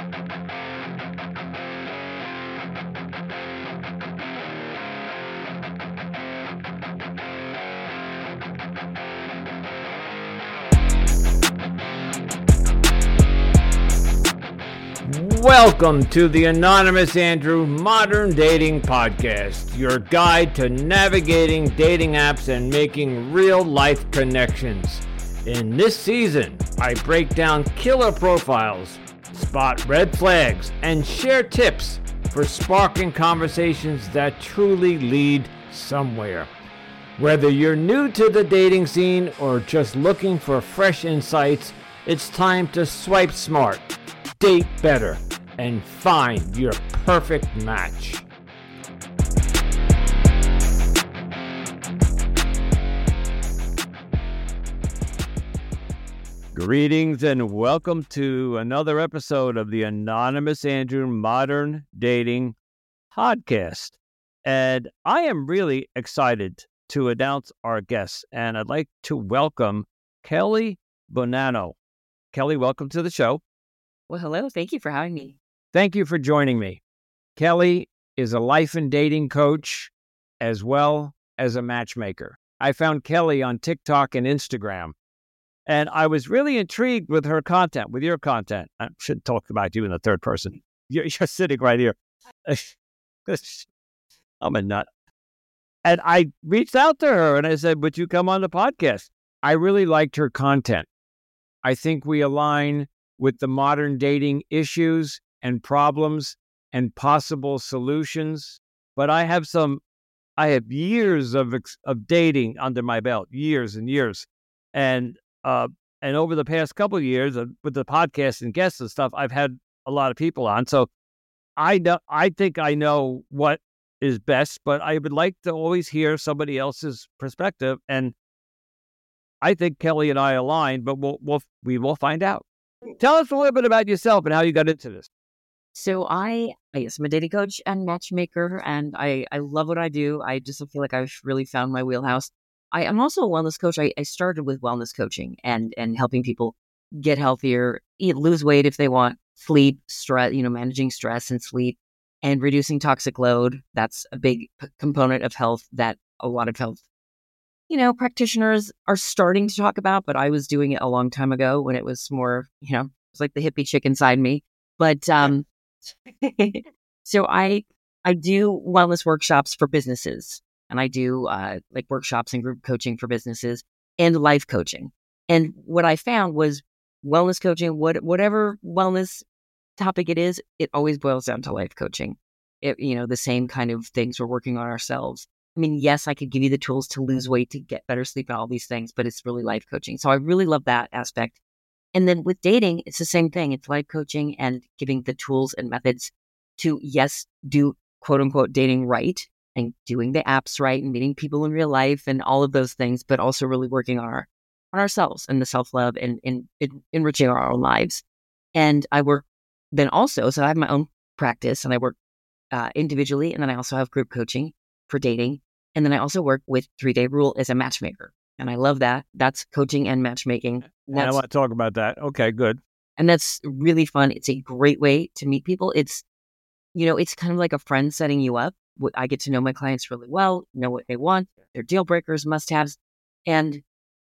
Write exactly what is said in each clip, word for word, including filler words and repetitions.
Welcome to the Anonymous Andrew Modern Dating Podcast, your guide to navigating dating apps and making real-life connections. In this season, I break down killer profiles, spot red flags, and share tips for sparking conversations that truly lead somewhere. Whether you're new to the dating scene or just looking for fresh insights, it's time to swipe smart, date better, and find your perfect match. Greetings and welcome to another episode of the Anonymous Andrew Modern Dating Podcast. And I am really excited to announce our guests, and I'd like to welcome Kelly Bonanno. Kelly, welcome to the show. Well, hello. Thank you for having me. Thank you for joining me. Kelly is a life and dating coach as well as a matchmaker. I found Kelly on TikTok and Instagram, and I was really intrigued with her content, with your content. I should talk about you in the third person. You're, you're sitting right here. I'm a nut. And I reached out to her and I said, would you come on the podcast? I really liked her content. I think we align with the modern dating issues and problems and possible solutions. But I have some, I have years of of dating under my belt, years and years. And uh, and over the past couple of years uh, with the podcast and guests and stuff, I've had a lot of people on. So I know, I think I know what is best, but I would like to always hear somebody else's perspective. And I think Kelly and I align, but we'll, we'll we will find out. Tell us a little bit about yourself and how you got into this. So I, I yes, I'm a dating coach and matchmaker, and I, I love what I do. I just feel like I've really found my wheelhouse. I am also a wellness coach. I, I started with wellness coaching and and helping people get healthier, eat, lose weight if they want, sleep, stress, you know, managing stress and sleep, and reducing toxic load. That's a big p- component of health that a lot of health, you know, practitioners are starting to talk about, but I was doing it a long time ago when it was more, you know, it was like the hippie chick inside me. But um, so I I do wellness workshops for businesses, and I do uh, like workshops and group coaching for businesses and life coaching. And what I found was wellness coaching, what whatever wellness topic it is, it always boils down to life coaching. It, you know, the same kind of things we're working on ourselves. I mean, yes, I could give you the tools to lose weight, to get better sleep and all these things, but it's really life coaching. So I really love that aspect. And then with dating, it's the same thing. It's life coaching and giving the tools and methods to, yes, do quote unquote dating right and doing the apps right and meeting people in real life and all of those things, but also really working on our on ourselves and the self-love and, and, and enriching our own lives. And I work then also, so I have my own practice and I work uh, individually, and then I also have group coaching for dating. And then I also work with Three Day Rule as a matchmaker. And I love that. That's coaching and matchmaking. And I want to talk about that. Okay, good. And that's really fun. It's a great way to meet people. It's, you know, it's kind of like a friend setting you up. I get to know my clients really well, know what they want, their deal breakers, must haves. And,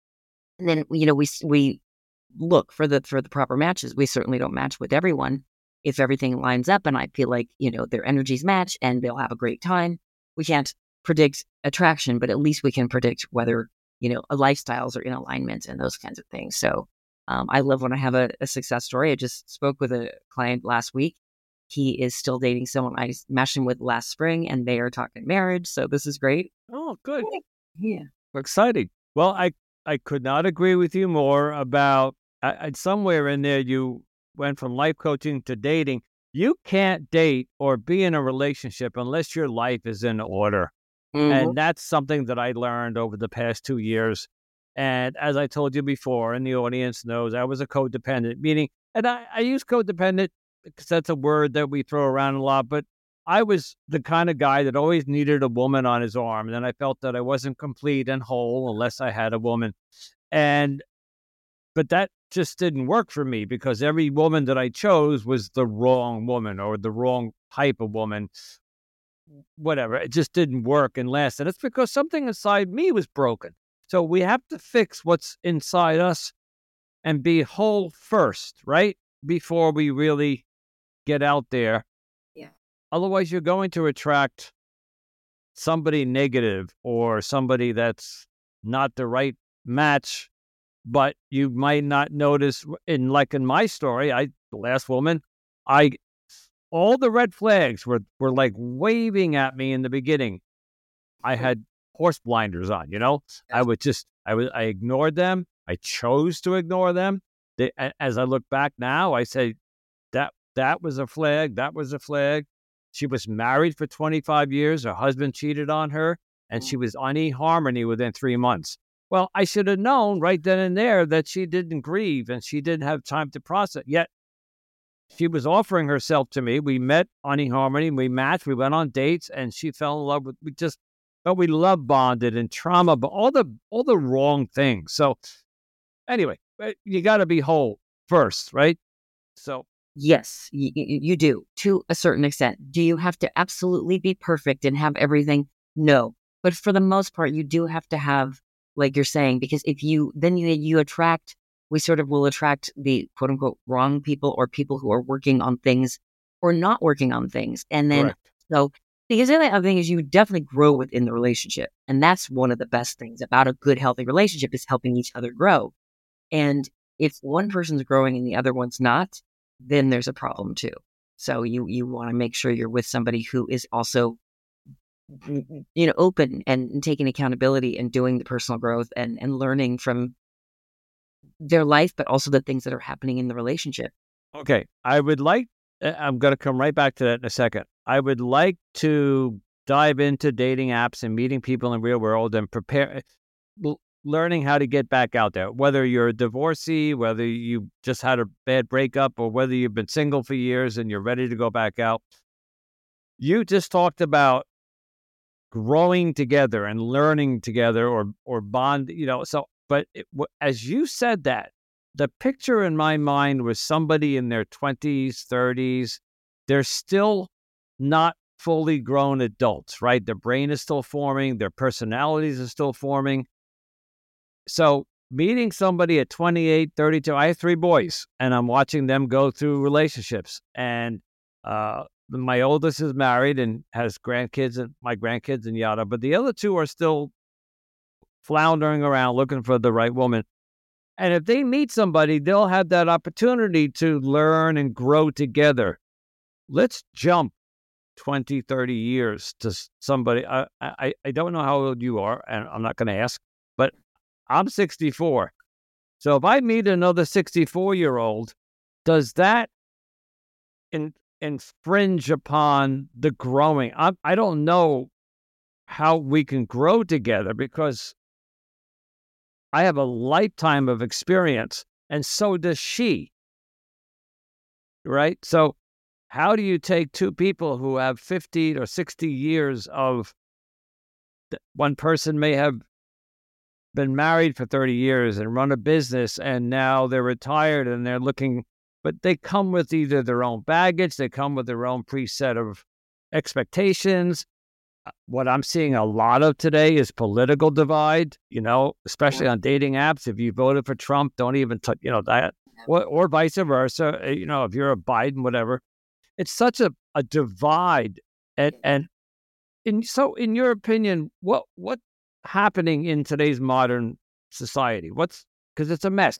and then, you know, we, we look for the, for the proper matches. We certainly don't match with everyone. If everything lines up and I feel like, you know, their energies match and they'll have a great time, we can't predict attraction, but at least we can predict whether, you know, lifestyles are in alignment and those kinds of things. So um, I love when I have a, a success story. I just spoke with a client last week. He is still dating someone I matched him with last spring, and they are talking marriage. So this is great. Oh, good. Yeah. Exciting. Well, I, I could not agree with you more about, I, I, somewhere in there you went from life coaching to dating. You can't date or be in a relationship unless your life is in order. Mm-hmm. And that's something that I learned over the past two years. And as I told you before, and the audience knows, I was a codependent, meaning, and I, I use codependent because that's a word that we throw around a lot, but I was the kind of guy that always needed a woman on his arm. And then I felt that I wasn't complete and whole unless I had a woman. And but that just didn't work for me because every woman that I chose was the wrong woman or the wrong type of woman. Whatever. It just didn't work and last. And it's because something inside me was broken. So we have to fix what's inside us and be whole first, right? Before we really get out there. Yeah. Otherwise, you're going to attract somebody negative or somebody that's not the right match. But you might not notice in, like in my story, I, the last woman, I, all the red flags were, were like waving at me in the beginning. I had horse blinders on, you know, I would just, I was, I ignored them. I chose to ignore them. They, as I look back now, I say that that was a flag. That was a flag. She was married for twenty-five years. Her husband cheated on her and she was on eHarmony within three months. Well, I should have known right then and there that she didn't grieve and she didn't have time to process. Yet she was offering herself to me. We met on eHarmony. We matched. We went on dates, and she fell in love with. We just, but we love bonded and trauma, but all the all the wrong things. So, anyway, you got to be whole first, right? So, yes, y- y- you do to a certain extent. Do you have to absolutely be perfect and have everything? No, but for the most part, you do have to have, like you're saying, because if you then you you attract. We sort of will attract the quote unquote wrong people or people who are working on things or not working on things. And then, correct. so because the other thing is you definitely grow within the relationship. And that's one of the best things about a good, healthy relationship is helping each other grow. And if one person's growing and the other one's not, then there's a problem too. So you, you want to make sure you're with somebody who is also, you know, open and, and taking accountability and doing the personal growth and, and learning from their life, but also the things that are happening in the relationship. Okay. I would like, I'm going to come right back to that in a second. I would like to dive into dating apps and meeting people in the real world and prepare, learning how to get back out there, whether you're a divorcee, whether you just had a bad breakup, or whether you've been single for years and you're ready to go back out. You just talked about growing together and learning together or, or bond, you know, so But it, as you said that, the picture in my mind was somebody in their twenties, thirties. They're still not fully grown adults, right? Their brain is still forming. Their personalities are still forming. So meeting somebody at twenty-eight, thirty-two, I have three boys, and I'm watching them go through relationships. And uh, my oldest is married and has grandkids and my grandkids and yada, but the other two are still floundering around looking for the right woman. And if they meet somebody, they'll have that opportunity to learn and grow together. Let's jump twenty, thirty years to somebody. I, I, I don't know how old you are, and I'm not going to ask, but I'm sixty-four. So if I meet another sixty-four-year-old, does that in, infringe upon the growing? I, I don't know how we can grow together because I have a lifetime of experience, and so does she, right? So how do you take two people who have fifty or sixty years of, one person may have been married for thirty years and run a business, and now they're retired and they're looking, but they come with either their own baggage, they come with their own preset of expectations. What I'm seeing a lot of today is political divide, you know, especially on dating apps. If you voted for Trump, don't even, t- you know, that, or, or vice versa. You know, if you're a Biden, whatever, it's such a, a divide. And, and in, so in your opinion, what, what happening in today's modern society? What's, because it's a mess.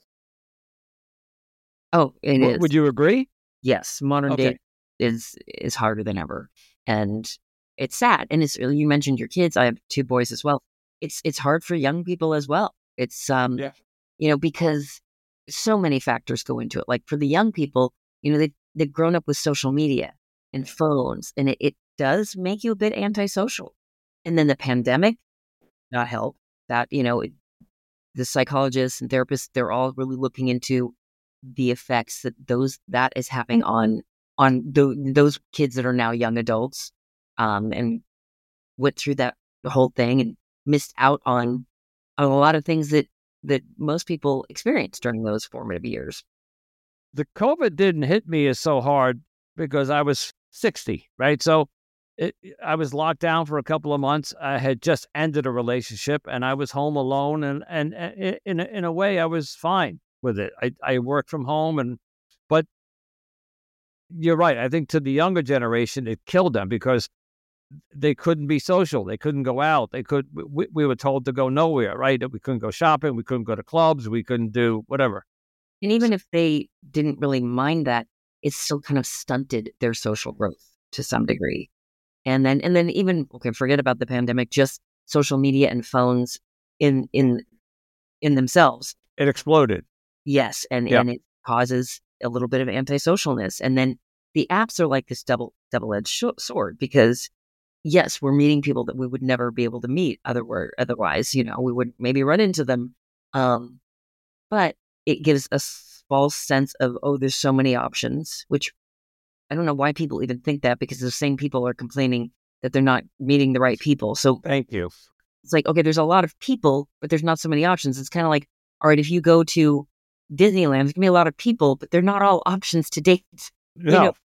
Oh, it w- is. Would you agree? Yes. Modern Okay. day is, is harder than ever. And it's sad. And it's, you mentioned your kids. I have two boys as well. It's, it's hard for young people as well. It's, um, Yeah. you know, because so many factors go into it. Like for the young people, you know, they, they've grown up with social media and phones, and it, it does make you a bit antisocial. And then the pandemic, not help that, you know, it, the psychologists and therapists, they're all really looking into the effects that those, that is having on, on the, those kids that are now young adults, um, and went through that the whole thing and missed out on, on a lot of things that that most people experience during those formative years. The COVID didn't hit me as so hard because I was sixty, right? So it, I was locked down for a couple of months. I had just ended a relationship and I was home alone. And, and, and in, a, in a way, I was fine with it. I, I worked from home. and But you're right. I think to the younger generation, it killed them because they couldn't be social. They couldn't go out. They could. We, we were told to go nowhere, right? We couldn't go shopping. We couldn't go to clubs. We couldn't do whatever. And even if they didn't really mind that, it still kind of stunted their social growth to some degree. And then, and then even, okay, forget about the pandemic, just social media and phones in, in, in themselves. It exploded. Yes. And, yep. and it causes a little bit of antisocialness. And then the apps are like this double, double-edged sh- sword because yes, we're meeting people that we would never be able to meet otherwise, otherwise, you know, we would maybe run into them. Um, but it gives a false sense of, oh, there's so many options, which I don't know why people even think that because the same people are complaining that they're not meeting the right people. So thank you. It's like, okay, there's a lot of people, but there's not so many options. It's kind of like, all right, if you go to Disneyland, there's gonna be a lot of people, but they're not all options to date. No. You know?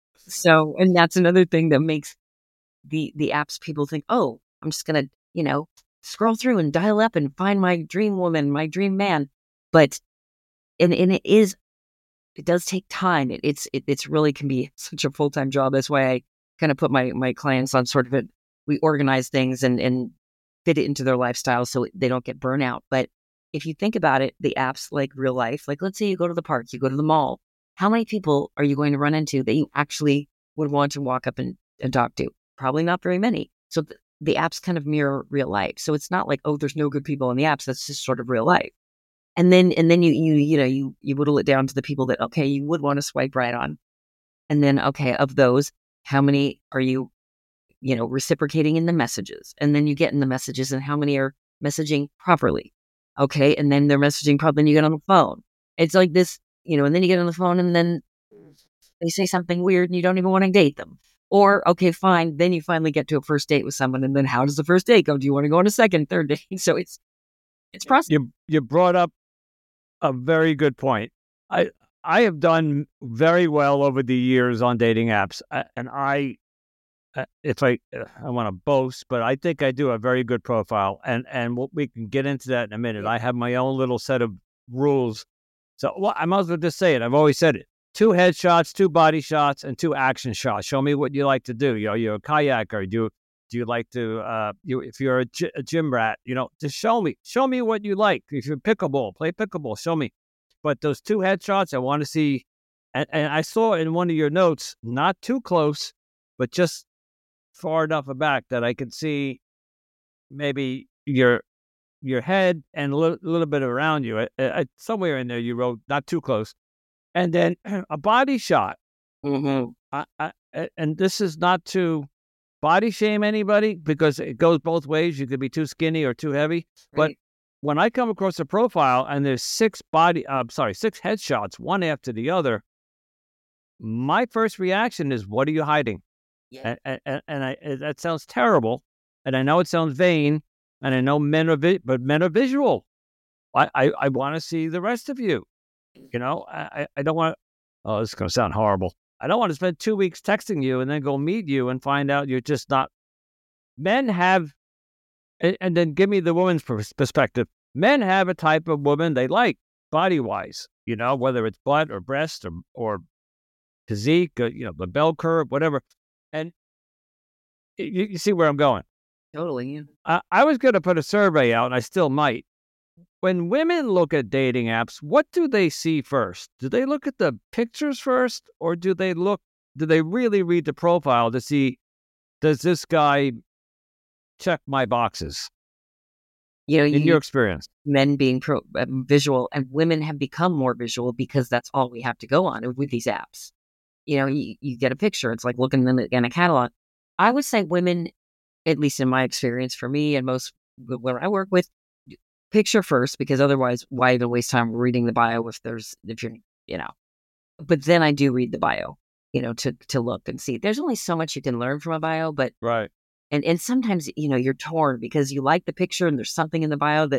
So, and that's another thing that makes the the apps people think, oh, I'm just gonna, you know, scroll through and dial up and find my dream woman, my dream man. But and and it is, it does take time. It, it's it, it's really can be such a full time job. That's why I kind of put my my clients on sort of a, we organize things and and fit it into their lifestyle so they don't get burnout. But if you think about it, the apps like real life, like let's say you go to the park, you go to the mall. How many people are you going to run into that you actually would want to walk up and, and talk to? Probably not very many. So th- the apps kind of mirror real life. So it's not like, oh, there's no good people in the apps. That's just sort of real life. And then and then you you you know you you whittle it down to the people that okay you would want to swipe right on, and then okay of those, how many are you you know reciprocating in the messages, and then you get in the messages, and how many are messaging properly, okay, and then they're messaging properly. Then you get on the phone. It's like this, you know, and then you get on the phone, and then they say something weird, and you don't even want to date them. Or okay, fine, then you finally get to a first date with someone, and then how does the first date go? Do you want to go on a second, third date? So it's it's process. You you brought up a very good point. I I have done very well over the years on dating apps, and I, if I I want to boast, but I think I do a very good profile, and and we can get into that in a minute. I have my own little set of rules, so well, I might as well just say it. I've always said it: two headshots, two body shots, and two action shots. Show me what you like to do. You know, you're a kayaker. Do Do you like to, uh, you if you're a, gy- a gym rat, you know, just show me, show me what you like. If you're pickleball, play pickleball, show me. But those two headshots, I want to see. And, and I saw in one of your notes, not too close, but just far enough back that I could see maybe your your head and a little, little bit around you. I, I, somewhere in there you wrote not too close. And then a body shot. Mm-hmm. I, I, and this is not to body shame anybody because it goes both ways. You could be too skinny or too heavy. But Right. when I come across a profile and there's six body, I'm uh, sorry, six headshots, one after the other, my first reaction is, what are you hiding? Yeah. And, and, and I, that sounds terrible. And I know it sounds vain. And I know men are, vi- but men are visual. I, I, I want to see the rest of you. You know, I, I don't want, oh, this is going to sound horrible. I don't want to spend two weeks texting you and then go meet you and find out you're just not. Men have, and, and then give me the woman's perspective. Men have a type of woman they like, body-wise, you know, whether it's butt or breast or, or physique, or, you know, the bell curve, whatever. And you, you see where I'm going. Totally. Yeah. I, I was going to put a survey out, and I still might. When women look at dating apps, what do they see first? Do they look at the pictures first, or do they look, do they really read the profile to see, does this guy check my boxes? You know, in you, your experience, men being pro, uh, visual, and women have become more visual because that's all we have to go on with these apps. You know, you, you get a picture. It's like looking in a, in a catalog. I would say women, at least in my experience, for me and most when I work with, picture first, because otherwise, why even waste time reading the bio if there's, if you're, you know, but then I do read the bio, you know, to, to look and see. There's only so much you can learn from a bio, but, right. and, and sometimes, you know, you're torn because you like the picture and there's something in the bio that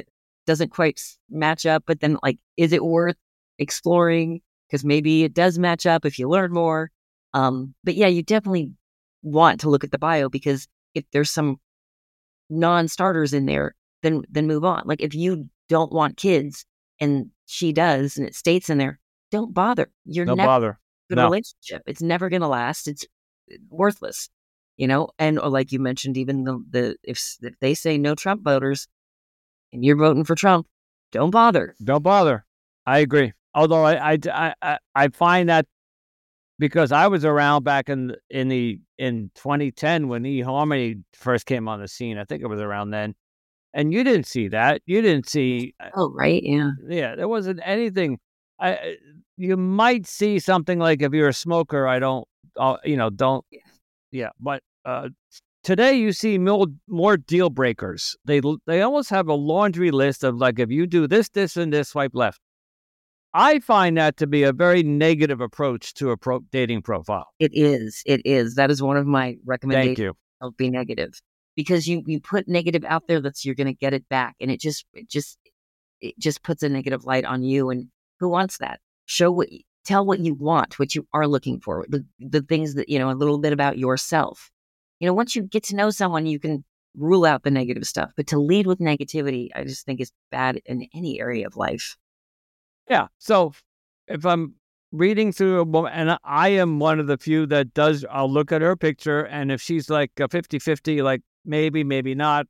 doesn't quite s- match up, but then like, is it worth exploring? Because maybe it does match up if you learn more. Um, but yeah, you definitely want to look at the bio, because if there's some non-starters in there, then then move on. Like if you don't want kids and she does, and it states in there, don't bother. You're No never bother. in a No. relationship. It's never going to last. It's worthless, you know. And or like you mentioned, even the the if if they say no Trump voters and you're voting for Trump, don't bother. Don't bother. I agree. Although I, I, I, I- I find that because I was around back in in the in twenty ten when eHarmony first came on the scene. I think it was around then, and you didn't see that. You didn't see. uh, Oh, right, yeah, Yeah, there wasn't anything. I I- you might see something like if you're a smoker. I don't. Uh, you know, don't. yeah, Yeah, but uh, today you see more more deal breakers. They l- they almost have a laundry list of like if you do this, this, and this, swipe left. I find that to be a very negative approach to a pro- dating profile. it is. It is. That is one of my Thank recommendations. you. Of be negative, because you you put negative out there, that's you're going to get it back, and it just it just it just puts a negative light on you. And who wants that? Show what y- tell what you want, what you are looking for, the the things that, you know, a little bit about yourself. You know, once you get to know someone, you can rule out the negative stuff. But to lead with negativity, I just think is bad in any area of life. Yeah. So if I'm reading through a woman, and I am one of the few that does, I'll look at her picture, and if she's like a fifty-fifty, like maybe, maybe not,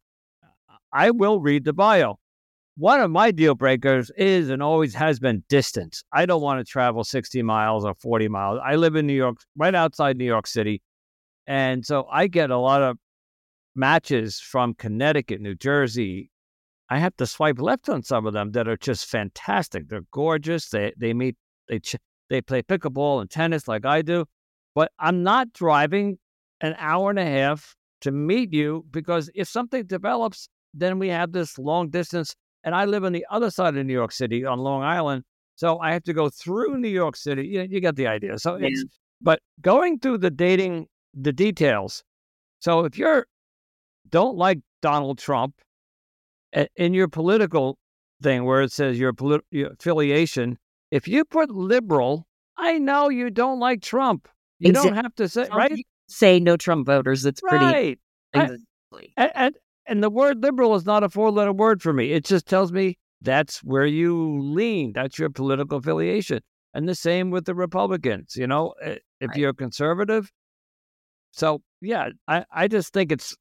I will read the bio. One of my deal breakers is and always has been distance. I don't want to travel sixty miles or forty miles. I live in New York, right outside New York City. And so I get a lot of matches from Connecticut, New Jersey. I have to swipe left on some of them that are just fantastic. They're gorgeous. They they meet they ch- they play pickleball and tennis like I do, but I'm not driving an hour and a half to meet you because if something develops, then we have this long distance. And I live on the other side of New York City on Long Island, so I have to go through New York City. You, you get the idea. So Yeah. it's but going through the dating the details. So if you're don't like Donald Trump a- in your political thing where it says your, polit- your affiliation, if you put liberal, I know you don't like Trump. You don't Exactly. have to say right, Say no Trump voters. It's pretty. right. I, Exactly. and, and and the word liberal is not a four letter word for me. It just tells me that's where you lean. That's your political affiliation. And the same with the Republicans. You know, eh, if Right. you're conservative. So yeah, I I just think it's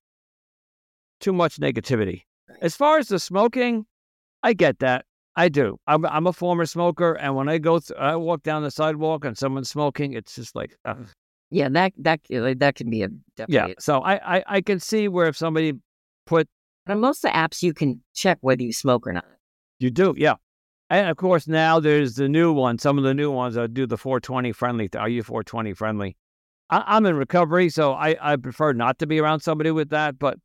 too much negativity. Right. As far as the smoking, I get that. I do. I'm I'm a former smoker, and when I go, th- I walk down the sidewalk and someone's smoking, it's just like, ugh. Yeah, that that like, that can be a Yeah. definitely. So I, I I can see where if somebody put But on most of the apps, you can check whether you smoke or not. you do, yeah. And of course now there's the new one. Some of the new ones that do the four twenty friendly. Are you four twenty friendly? I, I'm in recovery, so I I prefer not to be around somebody with that. But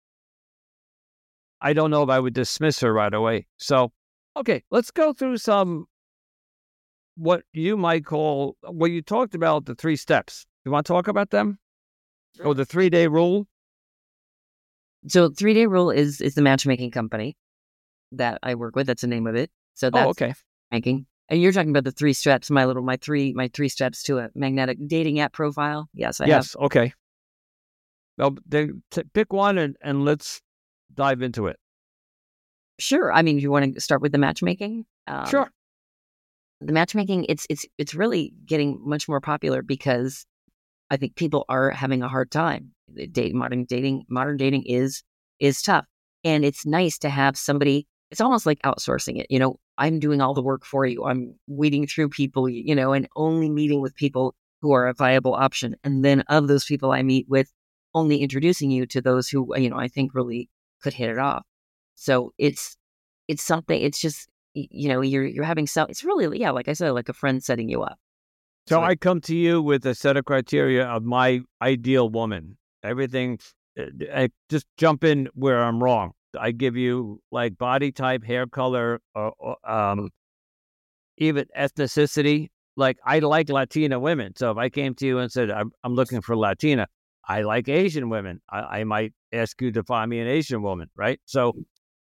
I don't know if I would dismiss her right away. So okay, let's go through some what you might call well, you talked about the three steps. You want to talk about them? Or the three day rule? So three day rule is is the matchmaking company that I work with. That's the name of it. So Oh, that's okay. making. And you're talking about the three steps, my little my three my three steps to a magnetic dating app profile. Yes, I have. Yes, okay. Well, then t- pick one and, and let's dive into it. Sure. I mean, you want to start with the matchmaking? Um, Sure. The matchmaking, it's it's it's really getting much more popular because I think people are having a hard time. The date modern dating modern dating is is tough. And it's nice to have somebody, it's almost like outsourcing it. You know, I'm doing all the work for you. I'm weeding through people, you know, and only meeting with people who are a viable option. And then of those people I meet with, only introducing you to those who, you know, I think really could hit it off. So it's it's something, it's just y- you know, you're you're having some, it's really, yeah, like I said, like a friend setting you up. So So it, I come to you with a set of criteria of my ideal woman. Everything, uh, I just jump in where I'm wrong. I give you like body type, hair color, or, or, um, even ethnicity. Like I like Latina women. So if I came to you and said, I'm, I'm looking for Latina, I like Asian women. I, I might ask you to find me an Asian woman, right? So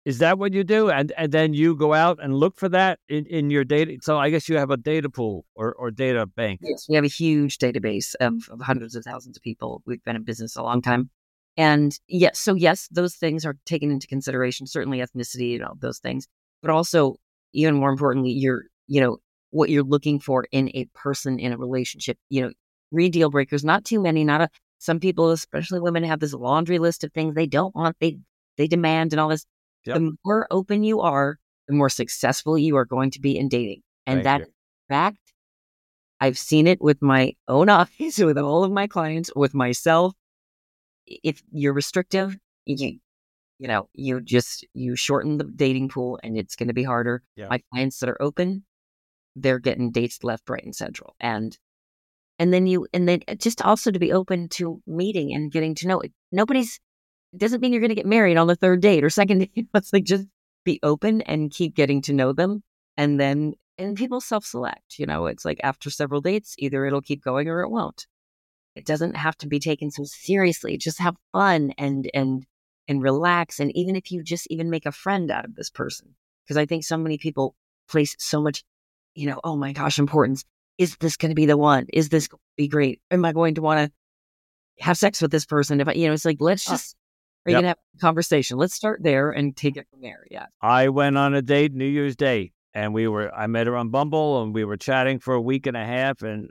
Is that what you do? And and then you go out and look for that in, in your data. So I guess you have a data pool or, or data bank. Yes, we have a huge database of, of hundreds of thousands of people. We've been in business a long time. And yes, so yes, those things are taken into consideration, certainly ethnicity and all those things, but also even more importantly, you're, you know, what you're looking for in a person in a relationship, you know, three deal breakers, not too many, not a, some people, especially women, have this laundry list of things they don't want, they, they demand and all this. Yep. The more open you are, the more successful you are going to be in dating. And Thank that you. fact, I've seen it with my own eyes, with all of my clients, with myself. If you're restrictive, you, you know, you just, you shorten the dating pool and it's going to be harder. Yeah. My clients that are open, they're getting dates left, right, and central. And, and then you, and then just also to be open to meeting and getting to know it. Nobody's, it doesn't mean you're going to get married on the third date or second date. It's like, just be open and keep getting to know them. And then, and people self-select, you know, it's like after several dates, either it'll keep going or it won't. It doesn't have to be taken so seriously. Just have fun and, and, and relax. And even if you just even make a friend out of this person, because I think so many people place so much, you know, oh my gosh, importance. Is this going to be the one? Is this going to be great? Am I going to want to have sex with this person? If I, you know, it's like, let's just, are you Yep. going to have a conversation? Let's start there and take it from there. Yeah. I went on a date New Year's Day, and we were, I met her on Bumble, and we were chatting for a week and a half, and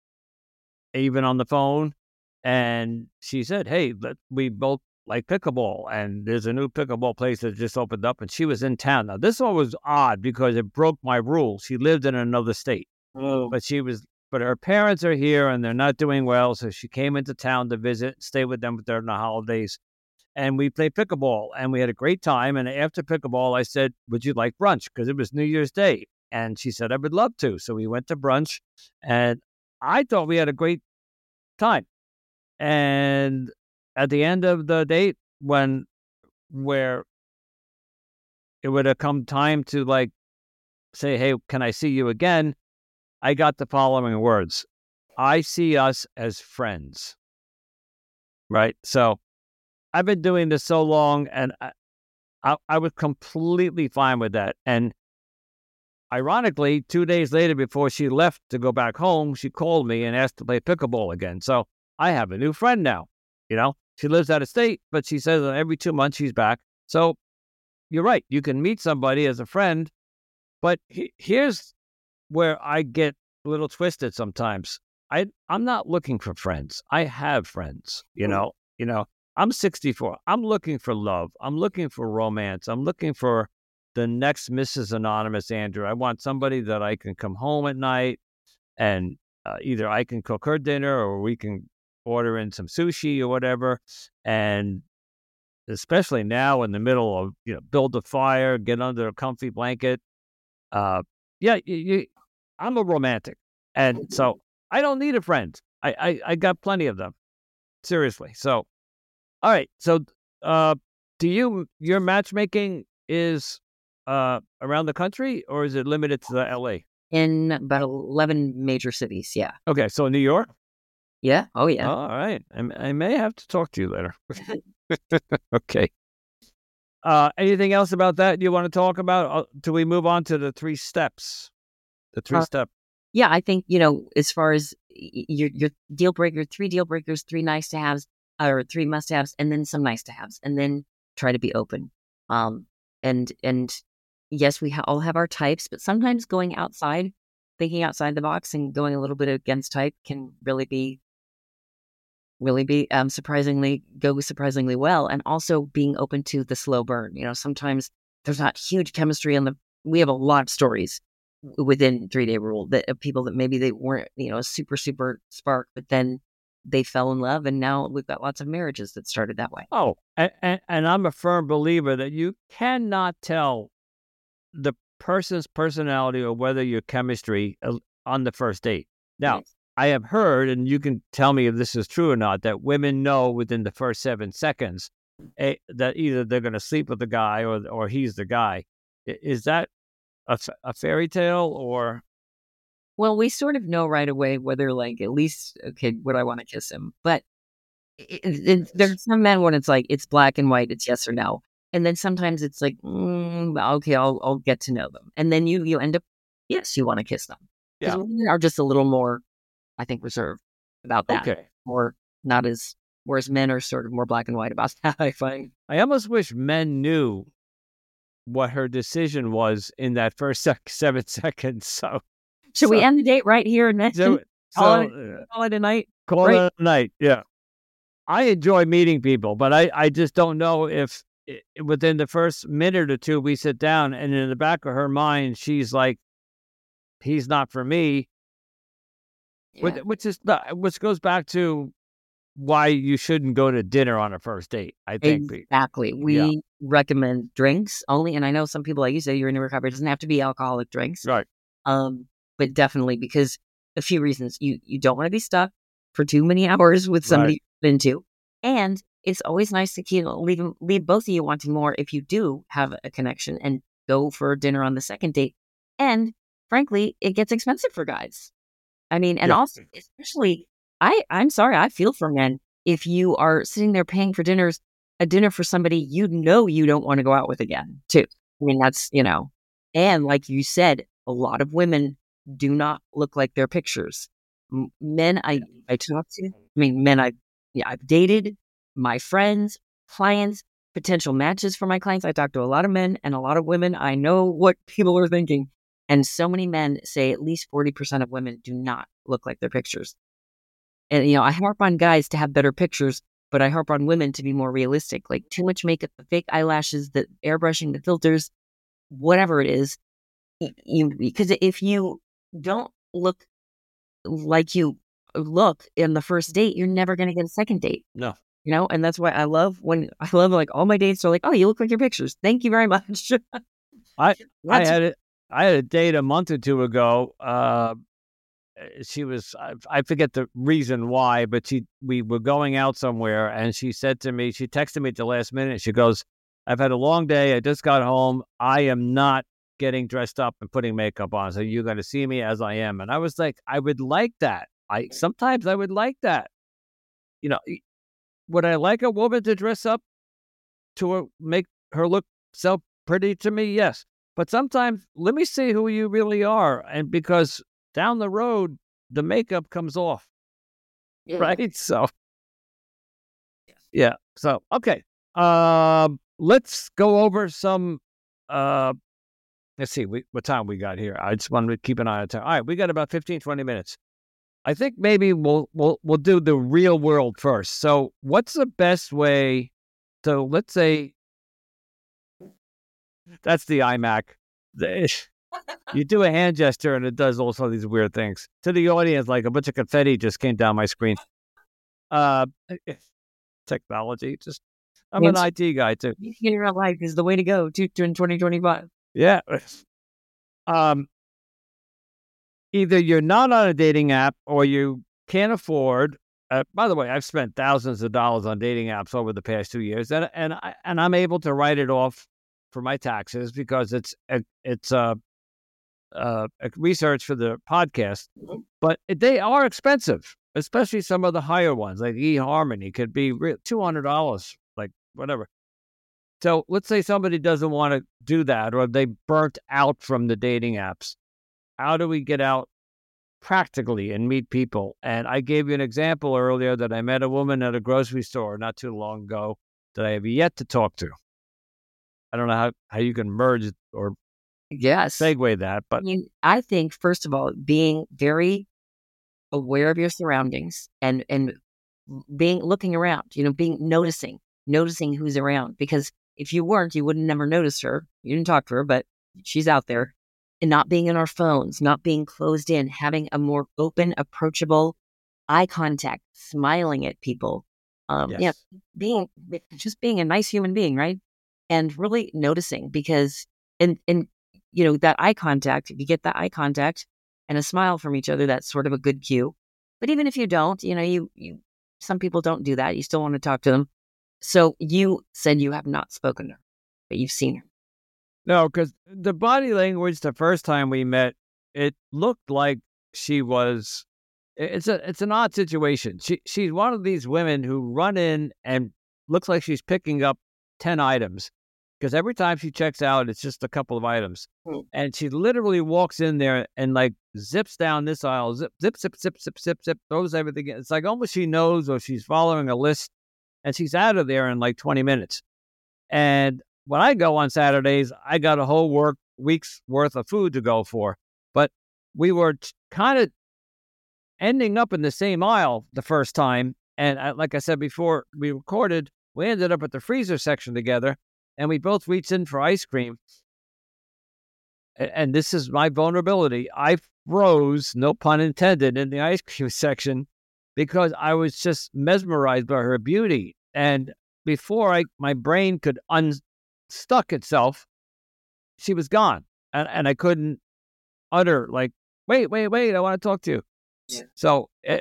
even on the phone. And she said, hey, let, we both like pickleball, and there's a new pickleball place that just opened up, and she was in town. Now, this one was odd because it broke my rule. She lived in another state, Oh. but she was, but her parents are here, and they're not doing well, so she came into town to visit, stay with them during the holidays. And we played pickleball, and we had a great time. And after pickleball, I said, would you like brunch? Because it was New Year's Day. And she said, I would love to. So we went to brunch, and I thought we had a great time. And at the end of the date, when, where it would have come time to like say, hey, can I see you again? I got the following words. I see us as friends. Right? So I've been doing this so long, and I, I, I was completely fine with that. And ironically, two days later, before she left to go back home, she called me and asked to play pickleball again. So I have a new friend now. You know, she lives out of state, but she says that every two months she's back. So you're right. You can meet somebody as a friend, but he, here's where I get a little twisted sometimes. I, I'm not looking for friends. I have friends, you know, you know. I'm sixty-four. I'm looking for love. I'm looking for romance. I'm looking for the next Missus Anonymous, Andrew. I want somebody that I can come home at night, and uh, either I can cook her dinner or we can order in some sushi or whatever. And especially now in the middle of, you know, build a fire, get under a comfy blanket. Uh, yeah, you, you, I'm a romantic. And so I don't need a friend. I, I, I got plenty of them. Seriously. So, all right. So, uh, do you, your matchmaking is uh, around the country, or is it limited to the L A? In about eleven major cities. Yeah. Okay. So New York? Yeah. Oh, yeah. All right. I, I may have to talk to you later. Okay. Uh, anything else about that you want to talk about? Uh, do we move on to the three steps? The three Uh, step. Yeah, I think, you know, as far as y- your your deal breaker, three deal breakers, three nice to haves, or three must haves, and then some nice to haves, and then try to be open. Um, and and yes, we ha- all have our types, but sometimes going outside, thinking outside the box, and going a little bit against type can really be really be um, surprisingly go surprisingly well, and also being open to the slow burn. You know, sometimes there's not huge chemistry on the. We have a lot of stories within three day rule that of people that maybe they weren't, you know, a super super spark, but then they fell in love, and now we've got lots of marriages that started that way. Oh, and, and, and I'm a firm believer that you cannot tell the person's personality or whether your chemistry uh, on the first date. Now, Right. I have heard, and you can tell me if this is true or not, that women know within the first seven seconds eh, that either they're going to sleep with the guy or or he's the guy. I- Is that a, f- a fairy tale or? Well, we sort of know right away whether, like, at least, okay, would I want to kiss him? But it, it, there's some men when it's like it's black and white, it's yes or no. And then sometimes it's like, mm, well, okay, I'll I'll get to know them. And then you you end up, yes, you want to kiss them. Because Yeah. women are just a little more, I think, reserved about that. Okay. Or not as, whereas men are sort of more black and white about that, I find. I almost wish men knew what her decision was in that first sec- seven seconds. So, Should so, we end the date right here and then so, call, so it, uh, call it a night? call Right. it a night. Yeah. I enjoy meeting people, but I, I just don't know if i within the first minute or two we sit down and in the back of her mind, she's like, he's not for me, Yeah. which, which is not, which goes back to why you shouldn't go to dinner on a first date, I think. Exactly. We Yeah. recommend drinks only. And I know some people, like you say, you're in a recovery. It doesn't have to be alcoholic drinks. Right. Um, but definitely because a few reasons. You you don't want to be stuck for too many hours with somebody Right. you've been to. And it's always nice to keep, leave, leave both of you wanting more if you do have a connection and go for dinner on the second date. And frankly, it gets expensive for guys. I mean, and Yeah. also, especially, I, I'm sorry, I feel for men. If you are sitting there paying for dinners, a dinner for somebody you know you don't want to go out with again, too. I mean, that's, you know, and like you said, a lot of women do not look like their pictures. M- Men I, I talk to, I mean, men I, yeah, I've dated, my friends, clients, potential matches for my clients. I talk to a lot of men and a lot of women. I know what people are thinking. And so many men say at least forty percent of women do not look like their pictures. And, you know, I harp on guys to have better pictures, but I harp on women to be more realistic. Like too much makeup, the fake eyelashes, the airbrushing, the filters, whatever it is. y- You, because if you don't look like you look in the first date, you're never going to get a second date. No. You know, and that's why I love when I love like all my dates are like, oh, you look like your pictures. Thank you very much. I I That's had it. I had a date a month or two ago. Uh, she was I, I forget the reason why, but she we were going out somewhere, and she said to me, she texted me at the last minute. She goes, "I've had a long day. I just got home. I am not getting dressed up and putting makeup on. So you're going to see me as I am." And I was like, I would like that. I sometimes I would like that. You know, y- would I like a woman to dress up to uh, make her look so pretty to me? Yes. But sometimes let me see who you really are. And because down the road, the makeup comes off, yeah. right? So, yeah. So, okay. Um, let's go over some, uh, let's see we, what time we got here. I just wanted to keep an eye on time. All right. We got about fifteen, twenty minutes. I think maybe we'll, we'll, we'll do the real world first. So what's the best way? So let's say that's the iMac. The- You do a hand gesture and it does also these weird things. To the audience, like a bunch of confetti just came down my screen. Uh, technology, just I'm an It's- I T guy too. in real life is the way to go to, to in twenty twenty-five. Yeah. Um, either you're not on a dating app or you can't afford. Uh, by the way, I've spent thousands of dollars on dating apps over the past two years, and and I, and I'm able to write it off for my taxes because it's it's uh, uh, research for the podcast. But they are expensive, especially some of the higher ones, like eHarmony could be two hundred dollars, like whatever. So let's say somebody doesn't want to do that, or they burnt out from the dating apps. How do we get out practically and meet people? And I gave you an example earlier that I met a woman at a grocery store not too long ago that I have yet to talk to. I don't know how, how you can merge or Yes. segue that, I but mean, I think, first of all, being very aware of your surroundings and, and being looking around, you know, being noticing, noticing who's around. Because if you weren't, you would have never noticed her. You didn't talk to her, but she's out there. And not being in our phones, not being closed in, having a more open, approachable eye contact, smiling at people. Um, yes. Yeah, being just being a nice human being, right? And really noticing because, and and you know that eye contact. If you get that eye contact and a smile from each other, that's sort of a good cue. But even if you don't, you know, you you some people don't do that. You still want to talk to them. So you said you have not spoken to her, but you've seen her. No, because the body language the first time we met, it looked like she was. It's a it's an odd situation. She she's one of these women who run in and looks like she's picking up ten items, because every time she checks out, it's just a couple of items. Hmm. And she literally walks in there and like zips down this aisle, zip, zip, zip, zip, zip, zip, zip, throws everything in. It's like almost she knows or she's following a list, and she's out of there in like twenty minutes. And when I go on Saturdays, I got a whole work week's worth of food to go for. But we were t- kind of ending up in the same aisle the first time. And I, like I said before we recorded, we ended up at the freezer section together, and we both reached in for ice cream. A- And this is my vulnerability. I froze, no pun intended, in the ice cream section because I was just mesmerized by her beauty. And before I my brain could unstuck itself, she was gone. And, and I couldn't utter, like, wait, wait, wait, I want to talk to you. Yeah. So uh,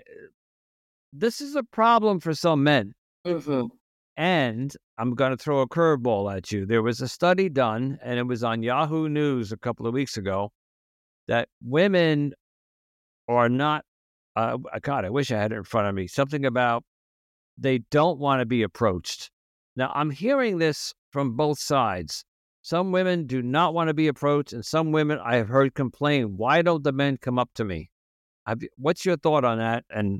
this is a problem for some men. Mm-hmm. And I'm going to throw a curveball at you. There was a study done, and it was on Yahoo News a couple of weeks ago, that women are not, uh, God, I wish I had it in front of me, something about they don't want to be approached. Now, I'm hearing this from both sides. Some women do not want to be approached, and some women I have heard complain, why don't the men come up to me? Have you, what's your thought on that? And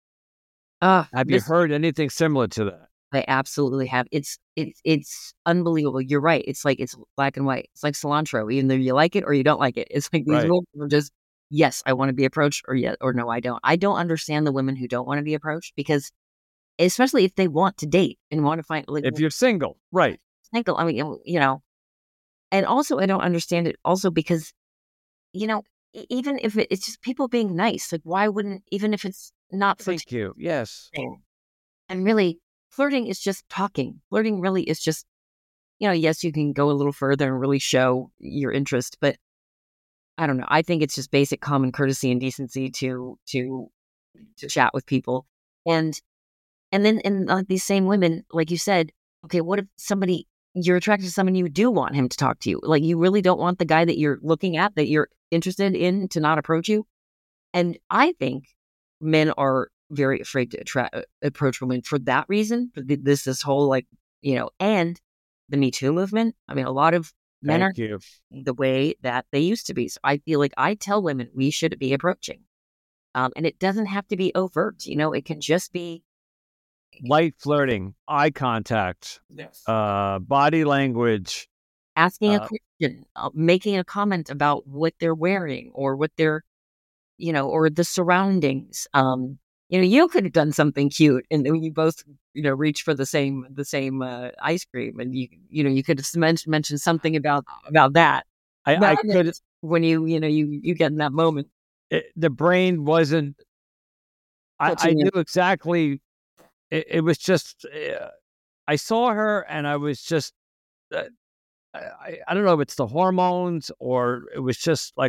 Uh, have you this, heard anything similar to that? I absolutely have. It's it's it's unbelievable. You're right. It's like it's black and white. It's like cilantro. Either you like it or you don't like it. It's like these Right. women are just, yes, I want to be approached, or yes, or no, I don't. I don't understand the women who don't want to be approached, because especially if they want to date and want to find, like, If you're single, right. single, I mean, you know, and also I don't understand it also because, you know, e- even if it, it's just people being nice, like, why wouldn't, even if it's not for Thank you. Yes. dating, and really flirting is just talking. Flirting really is just, you know, yes, you can go a little further and really show your interest, but I don't know. I think it's just basic common courtesy and decency to to to chat with people. And and then and uh, these same women, like you said, okay, what if somebody, you're attracted to someone, you do want him to talk to you? Like, you really don't want the guy that you're looking at, that you're interested in, to not approach you? And I think men are very afraid to attract, approach women for that reason. For th- this this whole, like, you know, and the Me Too movement. I mean, a lot of men are Thank you. the way that they used to be. So I feel like I tell women we should be approaching, um, and it doesn't have to be overt. You know, it can just be, Light flirting, eye contact, yes, uh, body language. asking a Uh, question, uh, making a comment about what they're wearing or what they're, you know, or the surroundings. Um, you know, you could have done something cute, and then you both, you know, reach for the same the same uh, ice cream, and you you know you could have mentioned mentioned something about about that. I, But I I mean, could, when you you know you you get in that moment, it, the brain wasn't, I, I touching knew it. exactly. It, it was just, uh, I saw her and I was just, uh, I, I don't know if it's the hormones or it was just like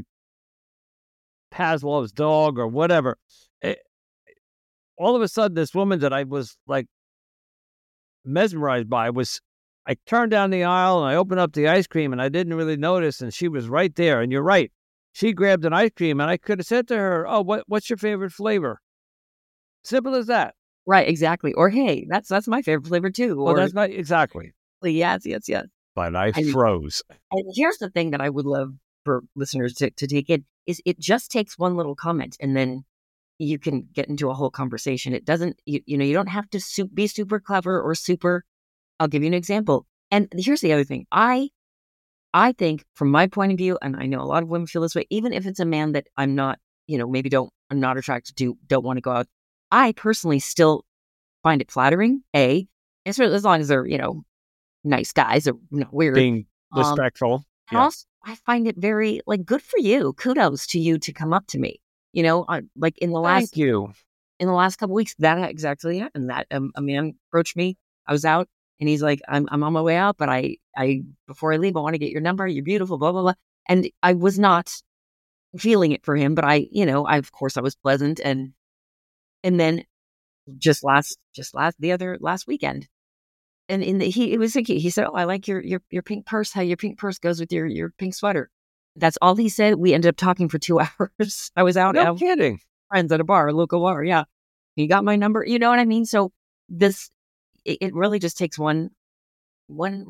Pavlov's dog or whatever. It, all of a sudden, this woman that I was like mesmerized by was, I turned down the aisle and I opened up the ice cream and I didn't really notice, and she was right there. And you're right, she grabbed an ice cream and I could have said to her, "Oh, what what's your favorite flavor?" Simple as that. Right, exactly. Or, hey, that's that's my favorite flavor too. Well, Or, that's not exactly. yes, yes, yes. But I And froze. and here's the thing that I would love for listeners to, to take in is, it just takes one little comment, and then you can get into a whole conversation. It doesn't, you, you know, you don't have to su- be super clever or super. I'll give you an example. And here's the other thing. I I think, from my point of view, and I know a lot of women feel this way, even if it's a man that I'm not, you know, maybe don't, I'm not attracted to, don't want to go out, I personally still find it flattering. A, as, as long as they're, you know, nice guys or not weird. Being Um, respectful. and Yeah. also, I find it very, like, good for you. Kudos to you to come up to me. You know, I, like in the last Thank you. in the last couple weeks, that exactly happened. That um, a man approached me. I was out, and he's like, "I'm I'm on my way out, but I I before I leave, I want to get your number. You're beautiful, blah blah blah." And I was not feeling it for him, but I, you know, I of course I was pleasant, and and then just last just last the other last weekend, and in the, he it was like, he said, "Oh, I like your your your pink purse. How your pink purse goes with your your pink sweater." That's all he said. We ended up talking for two hours. I was out No out with kidding. friends at a bar, a local bar. Yeah, he got my number. You know what I mean? So this, it, it really just takes one one little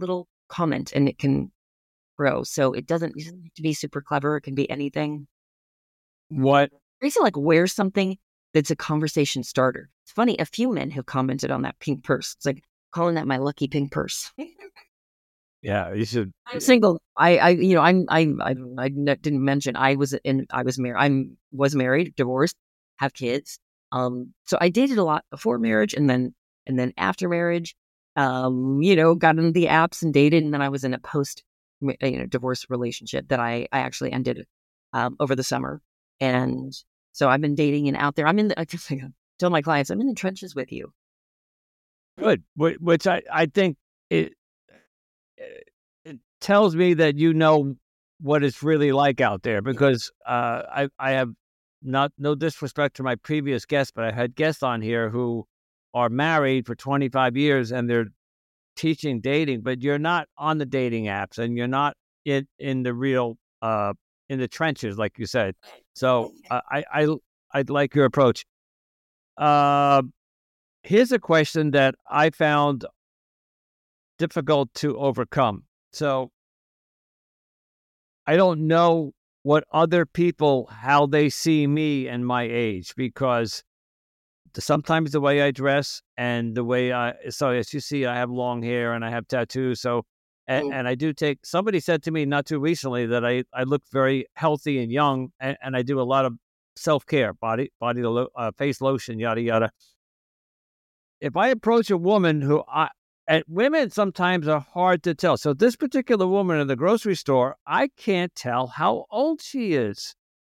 comment and it can grow. So it doesn't, it doesn't have to be super clever. It can be anything. What? Basically, like wear something that's a conversation starter. It's funny. A few men have commented on that pink purse. It's like calling that my lucky pink purse. Yeah, you should. I'm single. I, I, you know, I'm, I, I, I didn't mention I was in, I was married. I'm was married, divorced, have kids. Um, so I dated a lot before marriage, and then, and then after marriage, um, you know, got into the apps and dated, and then I was in a post, you know, divorce relationship that I, I actually ended, um, over the summer, and so I've been dating and out there. I'm in the. I just like, tell my clients, I'm in the trenches with you. Good, which I, I think it. It tells me that you know what it's really like out there, because uh, I I have not no disrespect to my previous guests, but I had guests on here who are married for twenty-five years and they're teaching dating, but you're not on the dating apps and you're not in in the real uh in the trenches, like you said. So uh, I I I like your approach. Uh, here's a question that I found difficult to overcome. So I don't know what other people, how they see me and my age, because the, sometimes the way I dress and the way I, so as you see, I have long hair and I have tattoos. So, and, and I do take, somebody said to me not too recently that I, I look very healthy and young, and, and I do a lot of self-care, body, body, lo- uh, face lotion, yada, yada. If I approach a woman who I, and women sometimes are hard to tell. So this particular woman in the grocery store, I can't tell how old she is.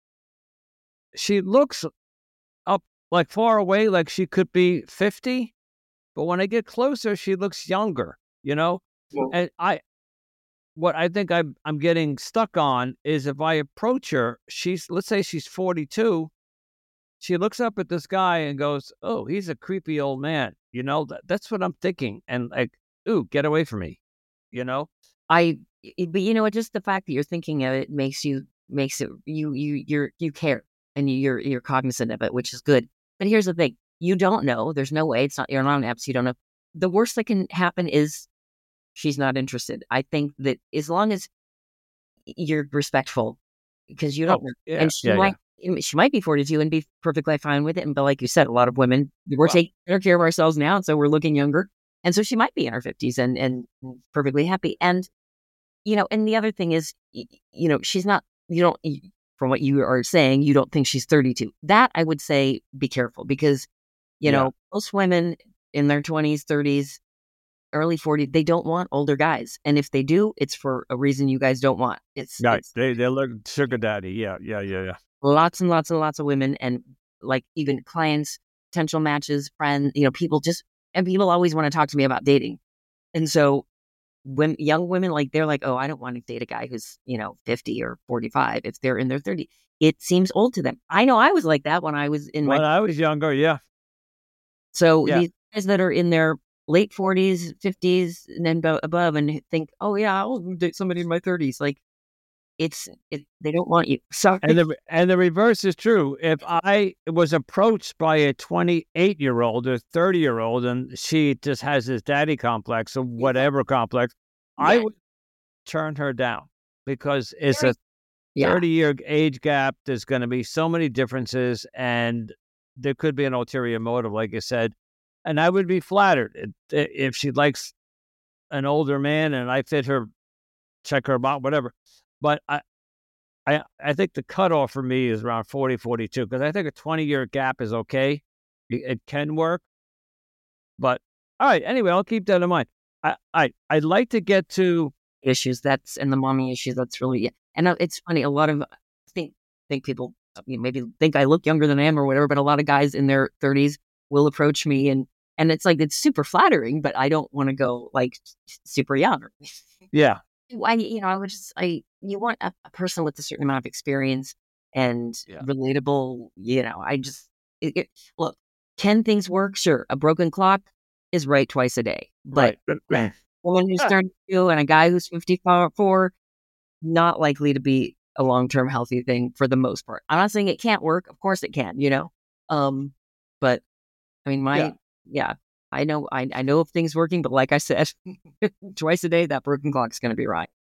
She looks up like far away, like she could be fifty. But when I get closer, she looks younger, you know? Yeah. And I, what I think I'm, I'm getting stuck on is if I approach her, she's, let's say she's forty-two. She looks up at this guy and goes, "Oh, he's a creepy old man." You know, that, that's what I'm thinking. And like, ooh, get away from me, you know? I, but you know what, just the fact that you're thinking of it makes you, makes it, you, you, you're, you care and you're, you're cognizant of it, which is good. But here's the thing. You don't know. There's no way. It's not, you're not on apps. You don't know. The worst that can happen is she's not interested. I think that as long as you're respectful, because you don't, oh, yeah, and she yeah, might, yeah. she might be forty-two and be perfectly fine with it. And but like you said, a lot of women, we're wow. taking better care of ourselves now, and so we're looking younger. And so she might be in her fifties and and perfectly happy. And you know, and the other thing is, you know, she's not. You don't, from what you are saying, you don't think she's thirty-two. That I would say, be careful, because you yeah. know, most women in their twenties, thirties, early forties, they don't want older guys. And if they do, it's for a reason you guys don't want. It's right. It's, they they look sugar daddy. Yeah, yeah, yeah, yeah. Lots and lots and lots of women, and like even clients, potential matches, friends, you know, people just, and people always want to talk to me about dating. And so when young women, like, they're like, oh, I don't want to date a guy who's, you know, fifty or forty-five. If they're in their thirties, it seems old to them. I know I was like that when I was in when my, I was younger. Yeah. So yeah. these guys that are in their late forties, fifties, and then bo- above, and think, oh yeah, I'll date somebody in my thirties. Like, it's, it, they don't want you. Sorry. And the and the reverse is true. If I was approached by a twenty-eight year old or thirty year old, and she just has this daddy complex or whatever complex, yeah. I would turn her down, because it's a thirty year age gap. There's going to be so many differences, and there could be an ulterior motive, like you said. And I would be flattered if she likes an older man and I fit her, check her out, whatever. But I, I, I think the cutoff for me is around forty, forty-two, because I think a twenty year gap is okay. It, it can work. But all right, anyway, I'll keep that in mind. I, I, I'd like to get to issues. That's, and the mommy issues. That's really, and it's funny. A lot of, I think, think people maybe think I look younger than I am or whatever, but a lot of guys in their thirties will approach me, and, and it's like, it's super flattering, but I don't want to go like super young. Yeah. I, you know, I would just, I, you want a, a person with a certain amount of experience and yeah. relatable, you know, I just, it, it, look, can things work? Sure. A broken clock is right twice a day, but right. a woman who's thirty-two and a guy who's fifty-four, not likely to be a long-term healthy thing for the most part. I'm not saying it can't work. Of course it can, you know? Um, but I mean, my, yeah. yeah. I know, I, I know if things working, but like I said, twice a day, that broken clock's going to be right.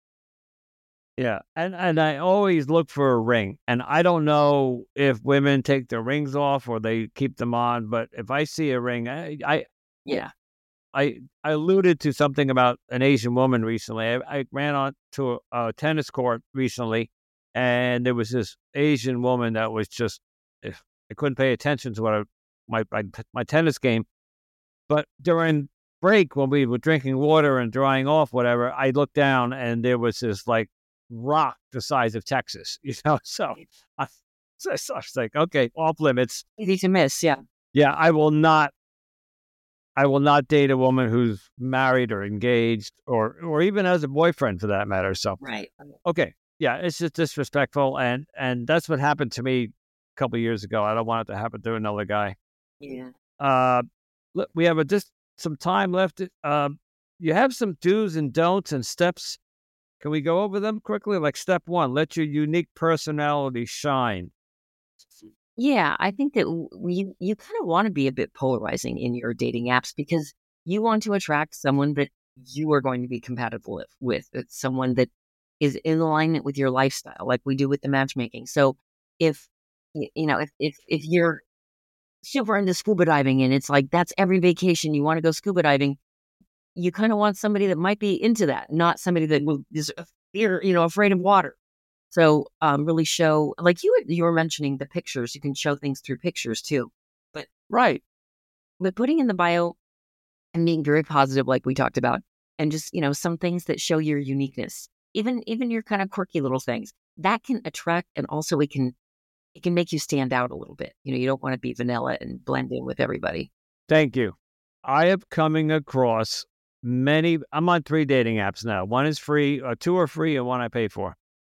Yeah, and and I always look for a ring, and I don't know if women take their rings off or they keep them on, but if I see a ring, I I Yeah. I, I alluded to something about an Asian woman recently. I, I ran on to a, a tennis court recently, and there was this Asian woman that was just, if I couldn't pay attention to what I, my, my my tennis game, but during break when we were drinking water and drying off whatever, I looked down and there was this like rock the size of Texas, you know. So I, so I was like, okay, off limits. Easy to miss. Yeah. Yeah, I will not. I will not date a woman who's married or engaged or or even has a boyfriend for that matter. So Right. okay, yeah, it's just disrespectful, and and that's what happened to me a couple of years ago. I don't want it to happen to another guy. Yeah. Uh, look, we have a, just some time left. Uh, you have some do's and don'ts and steps. Can we go over them quickly? Like step one, let your unique personality shine. Yeah, I think that w- you you kind of want to be a bit polarizing in your dating apps because you want to attract someone that you are going to be compatible with, with it's someone that is in alignment with your lifestyle, like we do with the matchmaking. So if y- you know if if if you're super into scuba diving and it's like that's every vacation you want to go scuba diving, you kind of want somebody that might be into that, not somebody that will is a fear, you know, afraid of water. So, um, really show, like you were- you were mentioning the pictures. You can show things through pictures too. But Right. but putting in the bio and being very positive, like we talked about, and just you know some things that show your uniqueness, even even your kind of quirky little things that can attract, and also it can it can make you stand out a little bit. You know, you don't want to be vanilla and blend in with everybody. Thank you. I am coming across many. I'm on three dating apps now. One is free, uh, two are free, and one I pay for.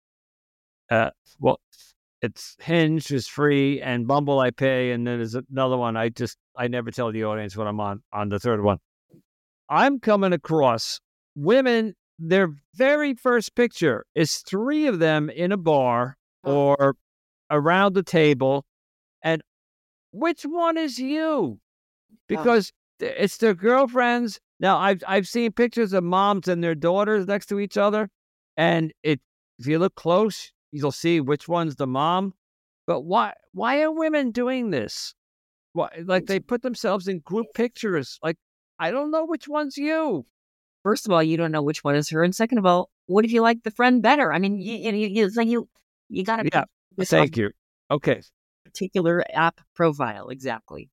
Uh, well, it's Hinge is free, and Bumble I pay, and then there's another one. I just I never tell the audience what I'm on on the third one. I'm coming across women. Their very first picture is three of them in a bar Oh, or around the table, and which one is you? oh, Because th- it's their girlfriends. Now, I've I've seen pictures of moms and their daughters next to each other, and it if you look close, you'll see which one's the mom. But why why are women doing this? Why, like they put themselves in group pictures? Like I don't know which one's you. first of all, you don't know which one is her, and second of all, what if you like the friend better? I mean, you, you, you, it's like you you got to Yeah, pick this on thank you. Okay, particular app profile exactly.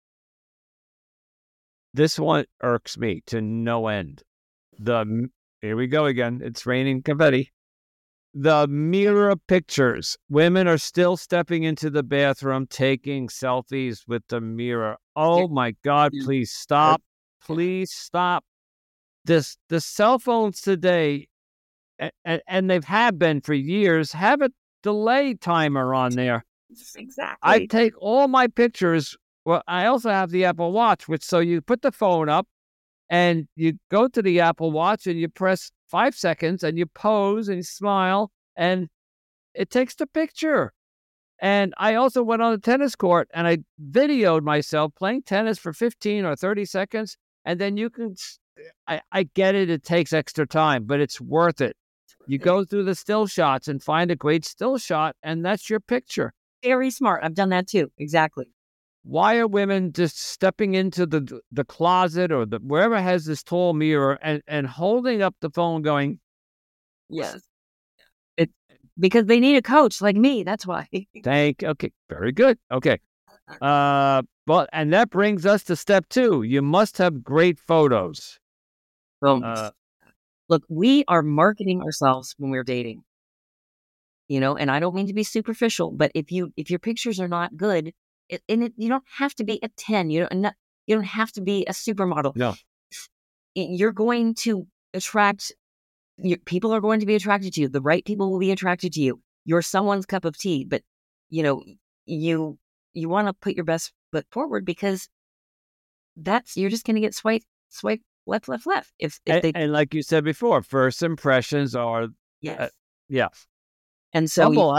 this one irks me to no end. The m- here we go again. It's raining confetti. The mirror pictures. Women are still stepping into the bathroom, taking selfies with the mirror. Yeah, Oh my God, yeah, please stop. Please stop. This the cell phones today, and, and they've have been for years, have a delay timer on there. I exactly. take all my pictures. Well, I also have the Apple Watch, which so you put the phone up and you go to the Apple Watch and you press five seconds and you pose and you smile and it takes the picture. And I also went on the tennis court and I videoed myself playing tennis for fifteen or thirty seconds. And then you can, I, I get it, it takes extra time, but it's worth it. You go through the still shots and find a great still shot, and that's your picture. Very smart. I've done that too. Exactly. Why are women just stepping into the the closet or the wherever has this tall mirror and, and holding up the phone going, Yes. It because they need a coach like me. That's why. thank, okay, very good. Okay. Uh, well, and that brings us to step two. You must have great photos. Boom. Uh, Look, we are marketing ourselves when we're dating. You know, and I don't mean to be superficial, but if you if your pictures are not good, it, and it, you don't have to be a ten. You don't not, you don't have to be a supermodel. no, You're going to attract. Your, people are going to be attracted to you. The right people will be attracted to you. You're someone's cup of tea, but you know you you want to put your best foot forward because that's you're just going to get swipe swipe left left left if if and, they and like you said before, first impressions are, uh, yes. yeah. And so Bumble has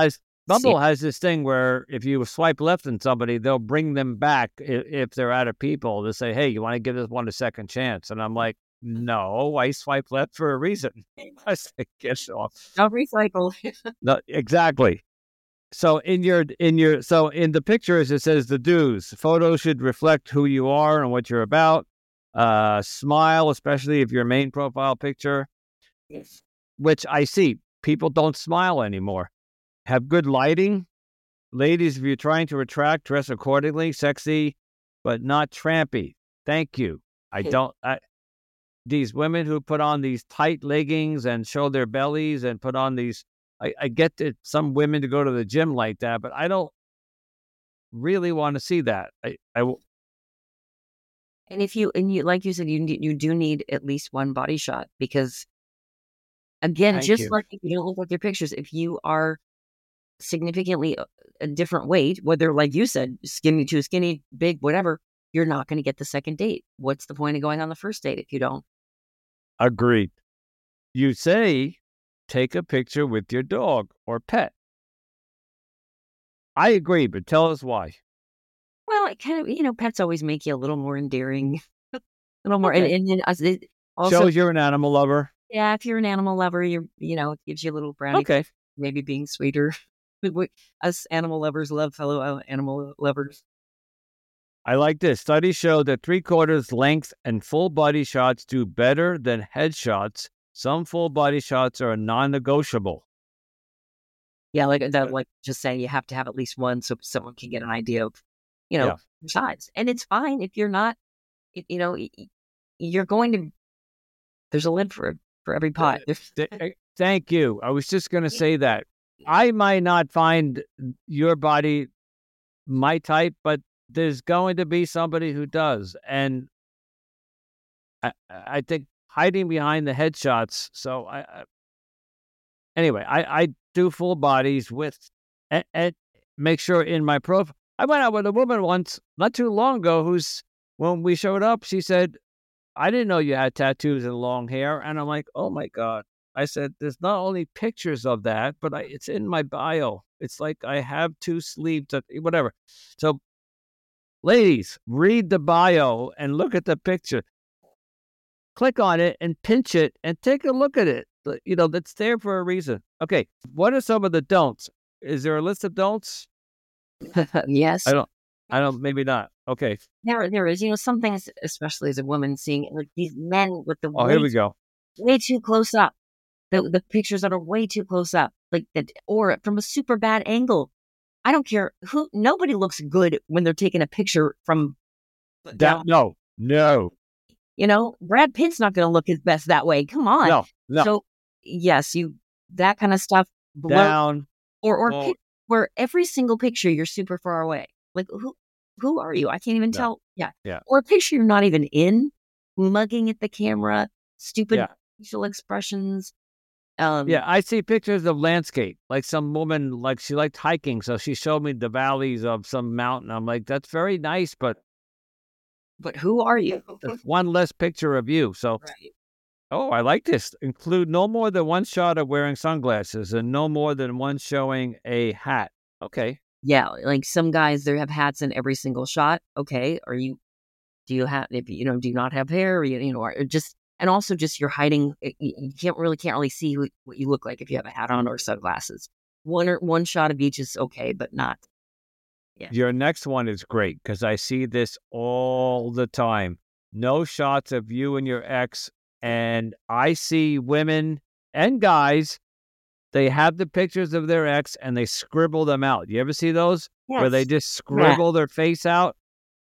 Bumble has this thing where if you swipe left on somebody, they'll bring them back if, if they're out of people. They'll say, hey, you want to give this one a second chance? And I'm like, no, I swipe left for a reason. I say, get off. Don't recycle. No, exactly. So in your in your so in the pictures it says the do's. Photos should reflect who you are and what you're about. Uh, smile, especially if your main profile picture, Yes. which I see people don't smile anymore. Have good lighting. Ladies, if you're trying to attract, dress accordingly, sexy, but not trampy. Thank you. I don't, I, these women who put on these tight leggings and show their bellies and put on these, I, I get that some women to go to the gym like that, but I don't really want to see that. I, I, And if you, and you, like you said, you need, you do need at least one body shot because, again, Thank just you. like if you don't look like your pictures, if you are significantly a, a different weight, whether, like you said, skinny, too skinny, big, whatever, you're not going to get the second date. What's the point of going on the first date if you don't? Agreed. You say, take a picture with your dog or pet. I agree, but tell us why. Well, it kind of, you know, pets always make you a little more endearing, a little more, Okay. and, and then uh, it also, Shows you're an animal lover. yeah, if you're an animal lover, you're, you know, it gives you a little brownie, Okay. maybe being sweeter. We- Us animal lovers love fellow uh, animal lovers. I like this. Studies show that three quarters length and full body shots do better than headshots. Some full body shots are non-negotiable. Yeah, like that, like just saying you have to have at least one so someone can get an idea of, you know, Yeah. size. And it's fine if you're not, if, you know, y- y- you're going to, there's a lid for for every pot. Th- eh, Thank you. I was just going to say that. I might not find your body my type, but there's going to be somebody who does. And I, I think hiding behind the headshots. So I, I anyway, I, I do full bodies with, and, and make sure in my profile. I went out with a woman once, not too long ago, who's, when we showed up, she said, I didn't know you had tattoos and long hair. And I'm like, oh my God. I said, there's not only pictures of that, but I, it's in my bio. It's like I have two sleeves, whatever. So, ladies, read the bio and look at the picture. Click on it and pinch it and take a look at it. You know, that's there for a reason. Okay, what are some of the don'ts? Is there a list of don'ts? Yes. I don't, I don't, maybe not. Okay. There, there is, you know, some things, especially as a woman, seeing like these men with the Oh, way, here we go. way too close up, the the pictures that are way too close up, like that, or from a super bad angle. I don't care who. Nobody looks good when they're taking a picture from That, down. no, no, You know, Brad Pitt's not going to look his best that way. Come on. no, no. So yes, you that kind of stuff. Blur, Down. or or Oh, pic, where every single picture you're super far away. Like who who are you? I can't even No. tell. Yeah. Yeah. Or a picture you're not even in, mugging at the camera, stupid Yeah. facial expressions. Um, Yeah, I see pictures of landscape. Like some woman, like she liked hiking, so she showed me the valleys of some mountain. I'm like, that's very nice, but but who are you? it's one less picture of you. So, Right. oh, I like this. Include no more than one shot of wearing sunglasses and no more than one showing a hat. Okay. Yeah, like some guys, they have hats in every single shot. Okay, are you? Do you have? If you know, do you not have hair? Or you, you know, or just and also just you're hiding. You you can't really can't really see who, what you look like if you have a hat on or sunglasses. One or one shot of each is okay, but not. Yeah. Your next one is great because I see this all the time. No shots of you and your ex. And I see women and guys, they have the pictures of their ex and they scribble them out. You ever see those? Where they Yes. just scribble their face out?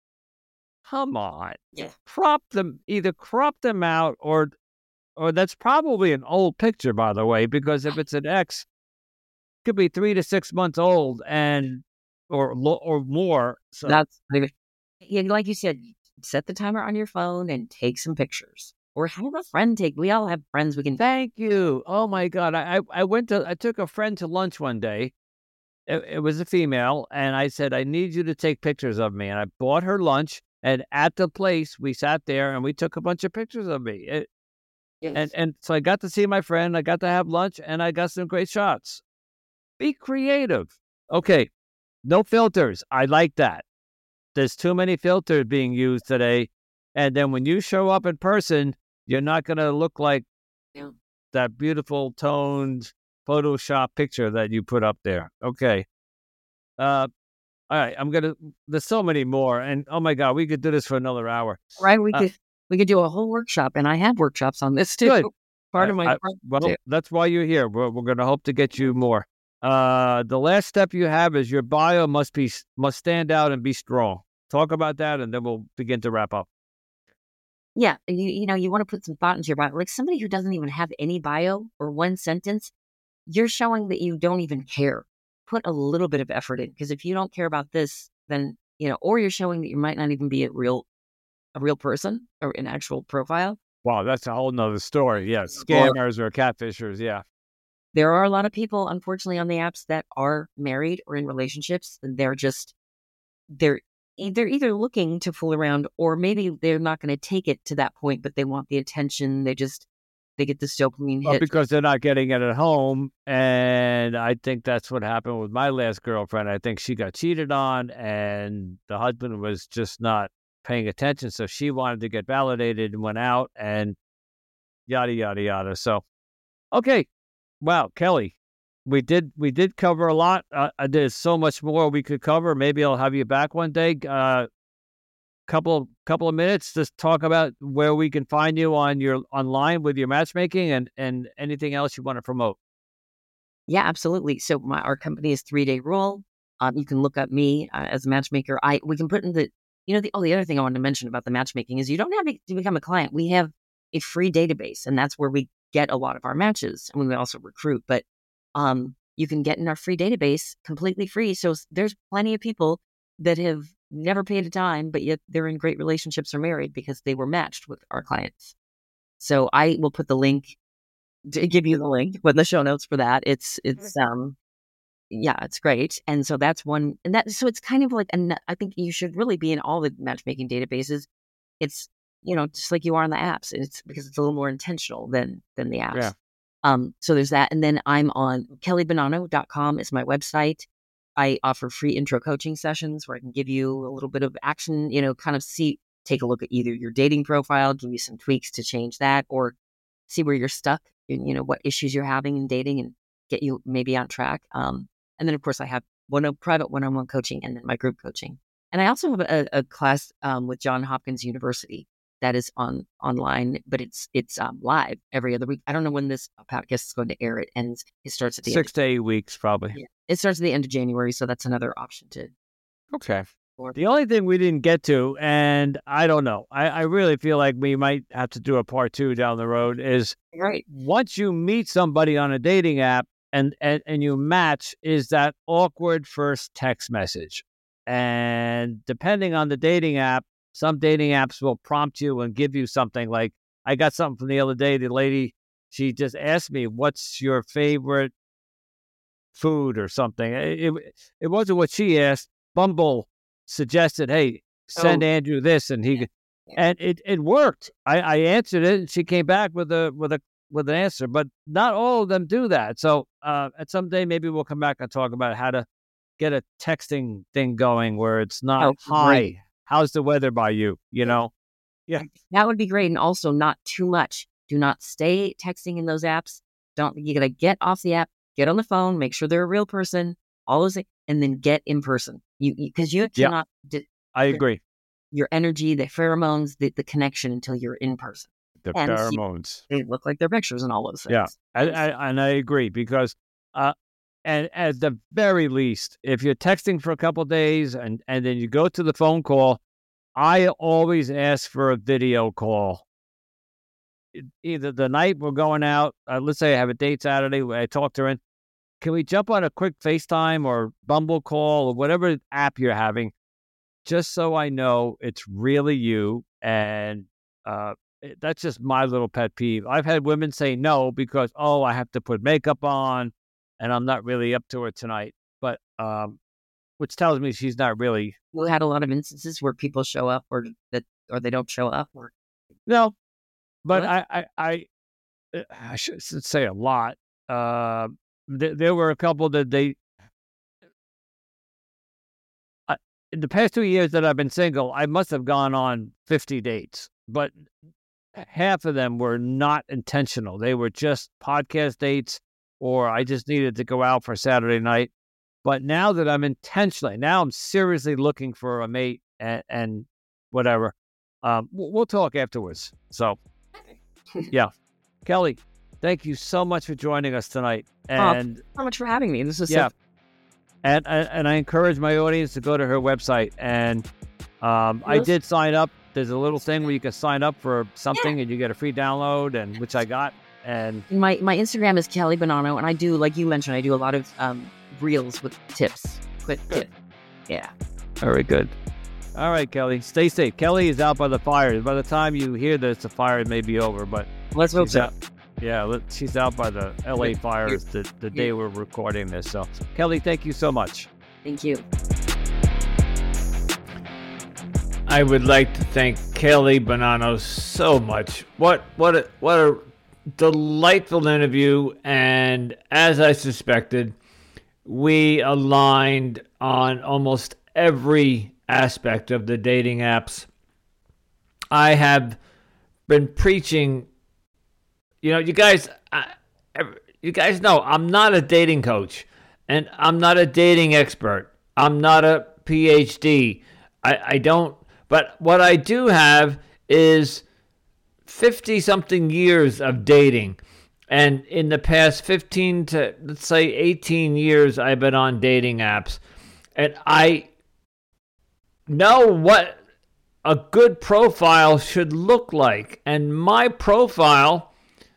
Come on. Yeah. Crop them, either crop them out or or that's probably an old picture, by the way, because if it's an ex, it could be three to six months old and or lo- or more. So That's yeah, like you said, set the timer on your phone and take some pictures. Or have a friend take. We all have friends we can. thank you. Oh my God. I, I I went to I took a friend to lunch one day. It, it was a female, and I said, I need you to take pictures of me. And I bought her lunch, and at the place we sat there and we took a bunch of pictures of me. It, Yes. and and so I got to see my friend, I got to have lunch, and I got some great shots. Be creative. Okay, no filters. I like that. There's too many filters being used today. And then when you show up in person, you're not going to look like Yeah. that beautiful toned Photoshop picture that you put up there. Okay. Uh, all right. I'm going to, there's so many more. And oh my God, we could do this for another hour. Right. We Uh, could we could do a whole workshop, and I have workshops on this too. Good. Part I, of my I, program well, too. that's why you're here. We're, we're going to hope to get you more. Uh, the last step you have is your bio must be must stand out and be strong. Talk about that, and then we'll begin to wrap up. Yeah, you you know you want to put some thought into your bio. Like somebody who doesn't even have any bio or one sentence, you're showing that you don't even care. Put a little bit of effort in, because if you don't care about this, then you know, or you're showing that you might not even be a real a real person or an actual profile. Wow, that's a whole nother story. Yeah, Or scammers or catfishers. Yeah. there are a lot of people, unfortunately, on the apps that are married or in relationships, and they're just they're e- they're either looking to fool around, or maybe they're not going to take it to that point, but they want the attention. They just they get this dopamine Well, hit. because they're not getting it at home. And I think that's what happened with my last girlfriend. I think she got cheated on and the husband was just not paying attention. So she wanted to get validated and went out and yada, yada, yada. So, okay. Wow, Kelly, we did we did cover a lot. Uh, uh, there's so much more we could cover. Maybe I'll have you back one day. Uh, couple couple of minutes to talk about where we can find you on your online with your matchmaking and and anything else you want to promote. Yeah, absolutely. So my our company is Three Day Rule. Um, you can look up me uh, as a matchmaker. I we can put in the you know the oh the other thing I wanted to mention about the matchmaking is you don't have to become a client. We have a free database, and that's where we get a lot of our matches, and we also recruit. But um, you can get in our free database completely free. So s- there's plenty of people that have never paid a dime, but yet they're in great relationships or married because they were matched with our clients. So I will put the link to give you the link, put in the show notes for that. It's it's um yeah, it's great. And so that's one, and that so it's kind of like, and I think you should really be in all the matchmaking databases. It's you know just like you are on the apps. It's because it's a little more intentional than than the Yeah. apps. Um, so there's that, and then I'm on kelly bonanno dot com is my website. I offer free intro coaching sessions where I can give you a little bit of action. You know, kind of see take a look at either your dating profile, give you some tweaks to change that, or see where you're stuck and you know what issues you're having in dating and get you maybe on track. Um, and then of course I have one on private one-on-one coaching and then my group coaching. And I also have a, a class um, with John Hopkins University that is on online, but it's it's um, live every other week. I don't know when this podcast is going to air. It ends. It starts at the end. Six to eight weeks, probably. Yeah, it starts at the end of January, so that's another option to. Okay. Or, The only thing we didn't get to, and I don't know, I, I really feel like we might have to do a part two down the road, is right. once you meet somebody on a dating app and, and, and you match, is that awkward first text message. And depending on the dating app, some dating apps will prompt you and give you something like, I got something from the other day. The lady, she just asked me, what's your favorite food or something? It, it, it wasn't what she asked. Bumble suggested, hey, send Oh, Andrew this, and he yeah. and it, it worked. I, I answered it, and she came back with a with a with an answer. But not all of them do that. So uh, at some day, maybe we'll come back and talk about how to get a texting thing going where it's not Oh, great. hi, how's the weather by you? You Yeah. know, yeah, That would be great. And also not too much. Do not stay texting in those apps. Don't, you got to get off the app, get on the phone, make sure they're a real person, all those things, and then get in person. You, because you, you yeah, cannot, di- I agree. your energy, the pheromones, the, the connection until you're in person. The And you, pheromones. they look like their pictures and all those Yeah, things. I, And so- I, and I agree because, uh, and at the very least, if you're texting for a couple of days and and then you go to the phone call, I always ask for a video call. E- Either the night we're going out, uh, let's say I have a date Saturday, where I talk to her, in, can we jump on a quick FaceTime or Bumble call or whatever app you're having, just so I know it's really you. And uh, it- that's just my little pet peeve. I've had women say no because, oh, I have to put makeup on and I'm not really up to it tonight. But, um, which tells me she's not really, you had a lot of instances where people show up or that, or they don't show up or, no, but what? I, I, I, uh, I should say a lot. Uh, th- there were a couple that they, in the past two years that I've been single, I must have gone on fifty dates, but half of them were not intentional. They were just podcast dates, or I just needed to go out for Saturday night. But now that I'm intentionally, now I'm seriously looking for a mate and, and whatever, um, we'll, we'll talk afterwards. So, yeah. Kelly, thank you so much for joining us tonight. And oh, so much for having me. This is yeah. so And, and and I encourage my audience to go to her website. And um, I did sign up. There's a little thing where you can sign up for something yeah. and you get a free download, and which I got. And my my Instagram is Kelly Bonanno, and I do, like you mentioned, I do a lot of um, reels with tips, quick tips. Yeah. Very good. All right, Kelly. Stay safe. Kelly is out by the fire. By the time you hear this, the fire may be over. But let's hope so. Out, yeah, let, she's out by the L A fires the, the day we're recording this. So, Kelly, thank you so much. Thank you. I would like to thank Kelly Bonanno so much. What what a, what a delightful interview, and as I suspected, we aligned on almost every aspect of the dating apps. I have been preaching, you know, you guys, I, you guys know I'm not a dating coach, and I'm not a dating expert. I'm not a P H D. I, I don't. But what I do have is fifty-something years of dating. And in the past fifteen to, let's say, eighteen years, I've been on dating apps. And I know what a good profile should look like. And my profile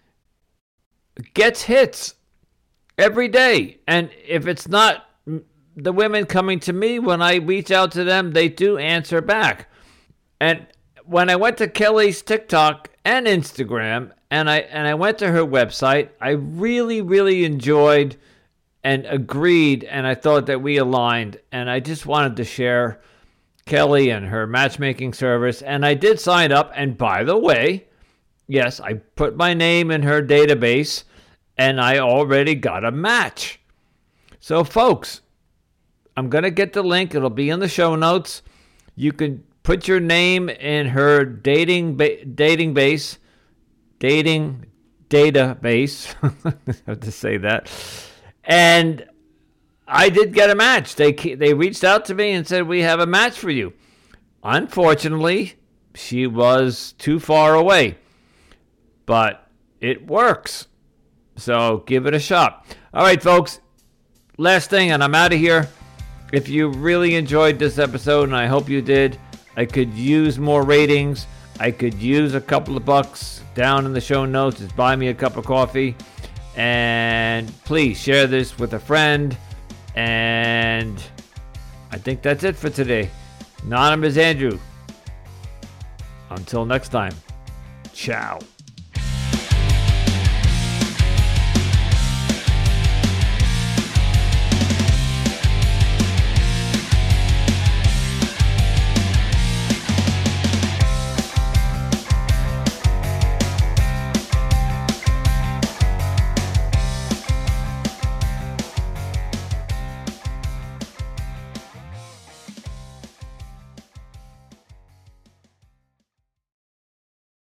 gets hits every day. And if it's not the women coming to me, when I reach out to them, they do answer back. And when I went to Kelly's TikTok and Instagram, and I and I went to her website, I really, really enjoyed and agreed, and I thought that we aligned. And I just wanted to share Kelly and her matchmaking service. And I did sign up. And by the way, yes, I put my name in her database, and I already got a match. So, folks, I'm going to get the link. It'll be in the show notes. You can put your name in her dating ba- dating base, dating database. I have to say that. And I did get a match. They they reached out to me and said, we have a match for you. Unfortunately, she was too far away. But it works. So give it a shot. All right, folks. Last thing, and I'm out of here. If you really enjoyed this episode, and I hope you did, I could use more ratings. I could use a couple of bucks down in the show notes. Just buy me a cup of coffee. And please share this with a friend. And I think that's it for today. Anonymous Andrew. Until next time. Ciao.